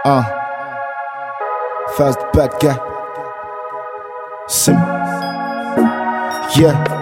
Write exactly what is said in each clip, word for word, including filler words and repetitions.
Uh, fast bad guy. Sim. Yeah.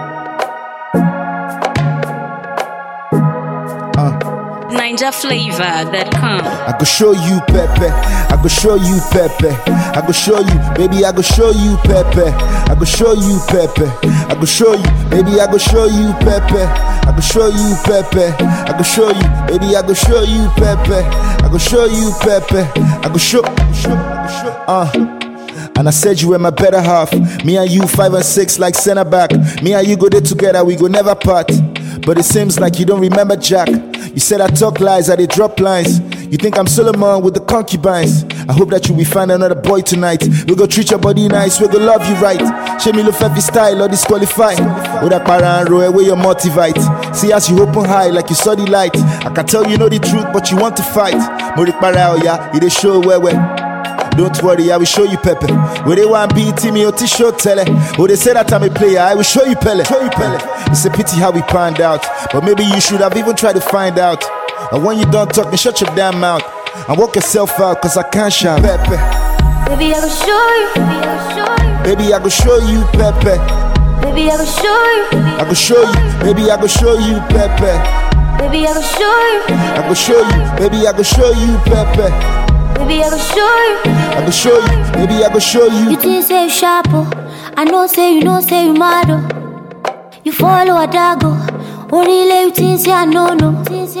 Uh. Ninja Flavor dot com. I go show you Pepe. I go show you Pepe. I go show you, baby. I go show you Pepe. I go show you Pepe. I go show you, baby. I go show you Pepe. I go show you Pepe. I go show you, baby. I go show you Pepe. I go show you Pepe. I go show, show, show. Uh. And I said you were my better half. Me and you five and six like center back. Me and you go there together, we go never part. But it seems like you don't remember Jack. You said I talk lies, I did drop lines. You think I'm Solomon with the concubines. I hope that you will find another boy tonight. We go treat your body nice, we go love you right. Show me love every style or disqualify. With that para and roll away your motivate. See as you open high like you saw the light. I can tell you know the truth but you want to fight. Morik para oya, it is show where we. Don't worry, I will show you Pepe. Where they want beat me or show tele. Or they say that I'm a player, I will show you Pele. Show you Pele. It's a pity how we panned out, but maybe you should have even tried to find out. And when you don't talk, me shut your damn mouth and walk yourself out, cause I can't shout. Pepe. Baby, I will show you. Baby, I will show you. Baby, I go show you Pepe. Baby, I will show you. I go show you. Baby, I go show you Pepe. Baby, I will show you. I go show you. Baby, I go show you Pepe. Baby, I will show you. I go show you. Baby, I go show you. You think say you sharp, oh. I know say you know say you mad, oh. You follow a dagger. Only you think say I know no.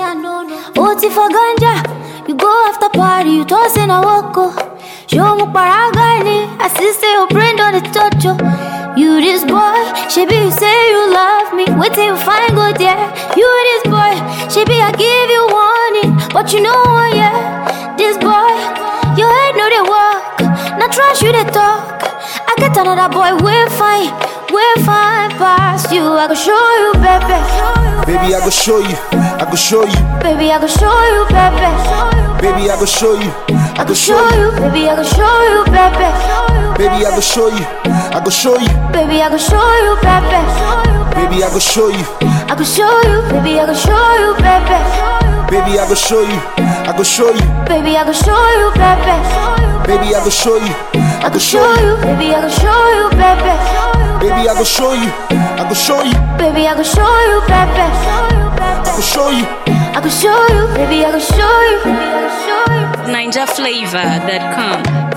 Oh, for ganja. You go after party, you toss in a walk, oh. Show me paragani. I see say your brain on the touch, oh. You this boy, she be you say you love me. Wait till you find good, yeah. You this boy, she be I give you warning, but you know what, yeah. This boy, your head know they walk. Not trash you they talk. I get another boy, we're fine, we're fine past you. I go show you, baby. Baby, I go show you. I go show you. Baby, I go show you, baby. Baby, I go show you. I go show you. Baby, I go show you, baby. Baby, I go show you. I go show you. Baby, I go show you, baby. Baby, I go show you. I go show you. Baby, I go show you, baby. Baby, I go show you. I go show you. Baby, I go show you, baby. Baby, I go show you. I go show you. Baby, I go show you, baby. Baby, I go show you. I go show you. Baby, I go show you, baby. I go show you. I go show you. Baby, I go show you. Baby, I go show you. Ninja Flavor dot com.